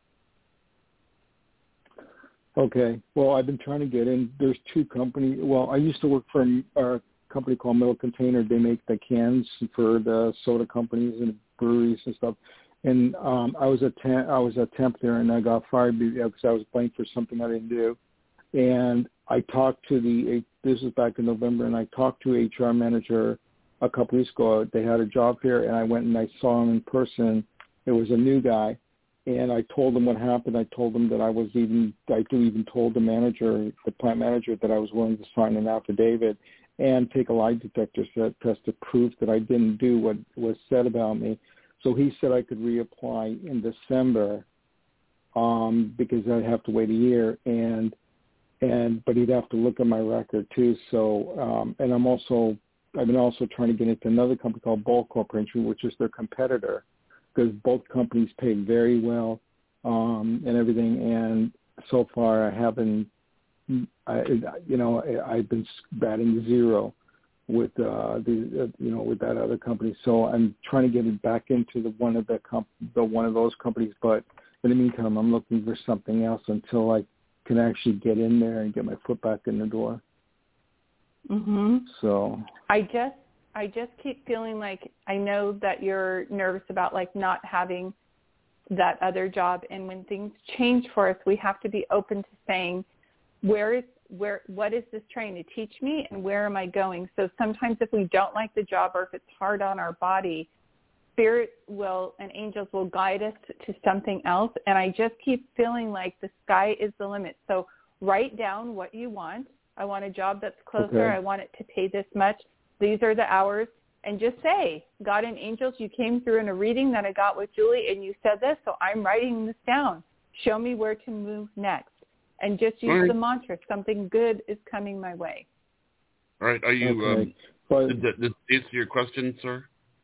Okay. Well, I've been trying to get in. There's two companies. Well, I used to work for a company called Middle Container. They make the cans for the soda companies and breweries and stuff. And um, I was a temp, I was a temp there, and I got fired because I was blamed for something I didn't do. And I talked to the, this was back in November, and I talked to H R manager a couple weeks ago. They had a job fair, and I went and I saw him in person. It was a new guy, and I told him what happened. I told him that I was even, I even told the manager, the plant manager, that I was willing to sign an affidavit and take a lie detector test to prove that I didn't do what was said about me. So he said I could reapply in December um, because I'd have to wait a year, and and but he'd have to look at my record too. So um, and I'm also I've been also trying to get into another company called Ball Corporation, which is their competitor, because both companies pay very well um, and everything. And so far, I haven't, I, you know, I've been batting zero with uh, the, uh, you know, with that other company. So I'm trying to get it back into the one of the comp- the one of those companies. But in the meantime, I'm looking for something else until I can actually get in there and get my foot back in the door. Mhm. So I just I just keep feeling like I know that you're nervous about like not having that other job, and when things change for us, we have to be open to saying, where is where what is this trying to teach me, and where am I going? So sometimes if we don't like the job, or if it's hard on our body, Spirit will and angels will guide us to something else. And I just keep feeling like the sky is the limit. So write down what you want. I want a job that's closer. Okay. I want it to pay this much. These are the hours. And just say, God and angels, you came through in a reading that I got with Julie, and you said this, so I'm writing this down. Show me where to move next. And just use right. the mantra, something good is coming my way. All right. Are you, okay. um, but, did that, did that answer your question, sir?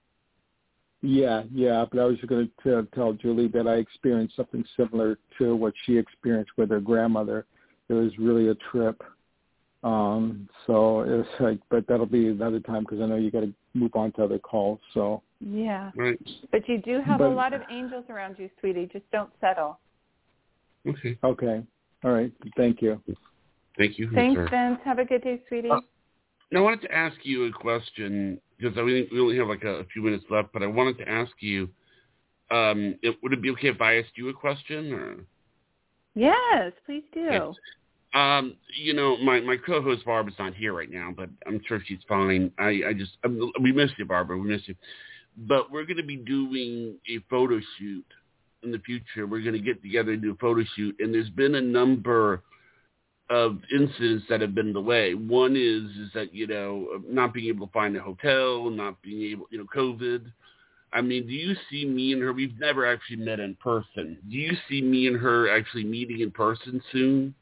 Yeah, yeah, but I was going to tell Julie that I experienced something similar to what she experienced with her grandmother. It was really a trip. Um, so it was like, but that'll be another time because I know you got to move on to other calls. So yeah, right. But you do have but, a lot of angels around you, sweetie. Just don't settle. Okay. Okay. All right. Thank you. Thank you. Thanks, sir. Vince. Have a good day, sweetie. Uh, now I wanted to ask you a question because I we only have like a, a few minutes left, but I wanted to ask you, um, it, would it be okay if I asked you a question? Or? Yes, please do. Yes. Um, you know, my, my co-host Barbara's not here right now, but I'm sure she's fine. I, I just, I'm, we miss you, Barbara. We miss you. But we're going to be doing a photo shoot in the future. We're going to get together and do a photo shoot. And there's been a number of incidents that have been delayed. One is, is that, you know, not being able to find a hotel, not being able, you know, COVID. I mean, do you see me and her? We've never actually met in person. Do you see me and her actually meeting in person soon?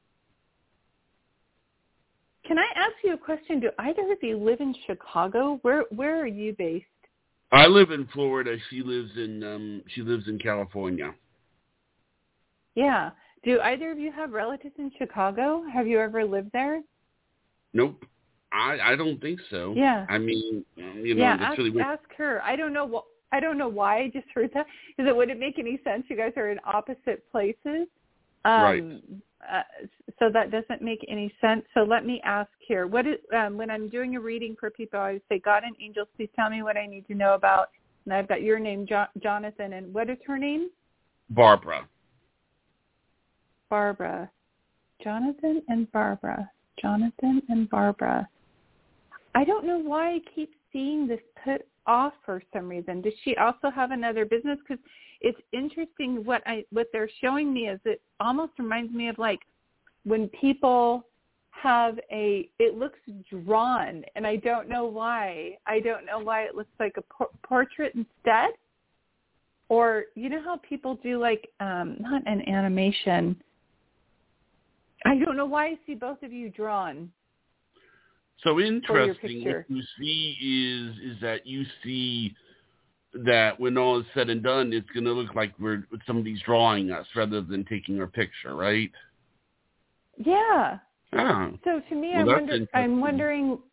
Can I ask you a question? Do either of you live in Chicago? Where Where are you based? I live in Florida. She lives in um, she lives in California. Yeah. Do either of you have relatives in Chicago? Have you ever lived there? Nope. I, I don't think so. Yeah. I mean, um, you know, yeah. it's Ask, really weird. ask her. I don't know what. I don't know why I just heard that. Because it wouldn't make any sense. You guys are in opposite places. Um, right. Uh, so that doesn't make any sense. So let me ask here. What is, um, when I'm doing a reading for people, I would say, God and angels, please tell me what I need to know about. And I've got your name, jo- Jonathan, and what is her name? Barbara. Barbara. Jonathan and Barbara. Jonathan and Barbara. I don't know why I keep seeing this put off for some reason. Does she also have another business? Because it's interesting what I what they're showing me is it almost reminds me of like when people have a, it looks drawn, and I don't know why. I don't know why it looks like a por- portrait instead. Or you know how people do like, um, not an animation. I don't know why I see both of you drawn. So interesting. picture. What you see is is that you see that when all is said and done, it's going to look like we're somebody's drawing us rather than taking our picture, right? Yeah. Ah. So to me, Well, I'm, that's wonder, I'm wondering,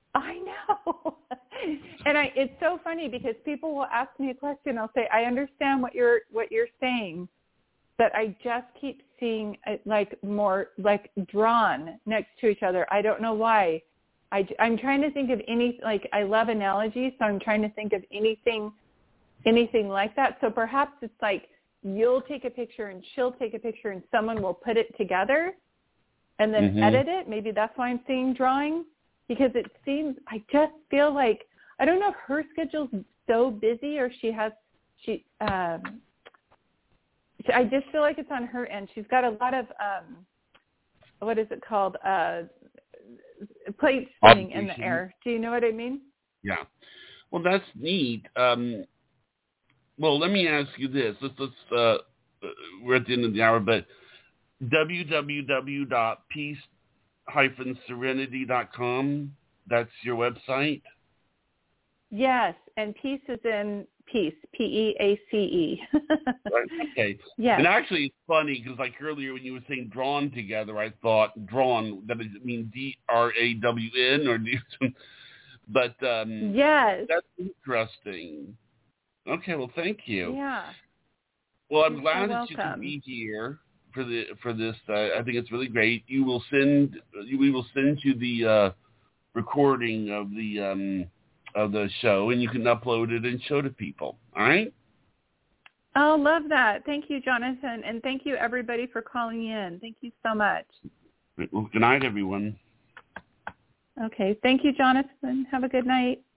I know. And I, it's so funny because people will ask me a question. I'll say, I understand what you're, what you're saying, but I just keep seeing it like more like drawn next to each other. I don't know why. I, I'm trying to think of any, like, I love analogies, so I'm trying to think of anything, anything like that. So perhaps it's like you'll take a picture and she'll take a picture and someone will put it together and then mm-hmm. edit it. Maybe that's why I'm seeing drawing, because it seems, I just feel like, I don't know if her schedule's so busy or she has, she, um, I just feel like it's on her end. She's got a lot of, um, what is it called? Uh, plates spinning in the air. Do you know what I mean? Yeah. Well, that's neat. Um, well, let me ask you this. Let's, let's uh, we're at the end of the hour, but w w w dot peace dash serenity dot com, that's your website? Yes, and peace is in peace, P E A C E. Right, okay. Yes. And actually, it's funny because, like earlier when you were saying drawn together, I thought drawn, that does it mean D R A W N or do you, but um, yes, that's interesting. Okay, well, thank you. Yeah. Well, I'm You're glad so that welcome. you could be here for the for this. Uh, I think it's really great. You will send we will send you the uh, recording of the um, of the show, and you can upload it and show to people. All right. Oh, love that. Thank you, Jonathan, and thank you everybody for calling in. Thank you so much. Well, good night, everyone. Okay. Thank you, Jonathan. Have a good night.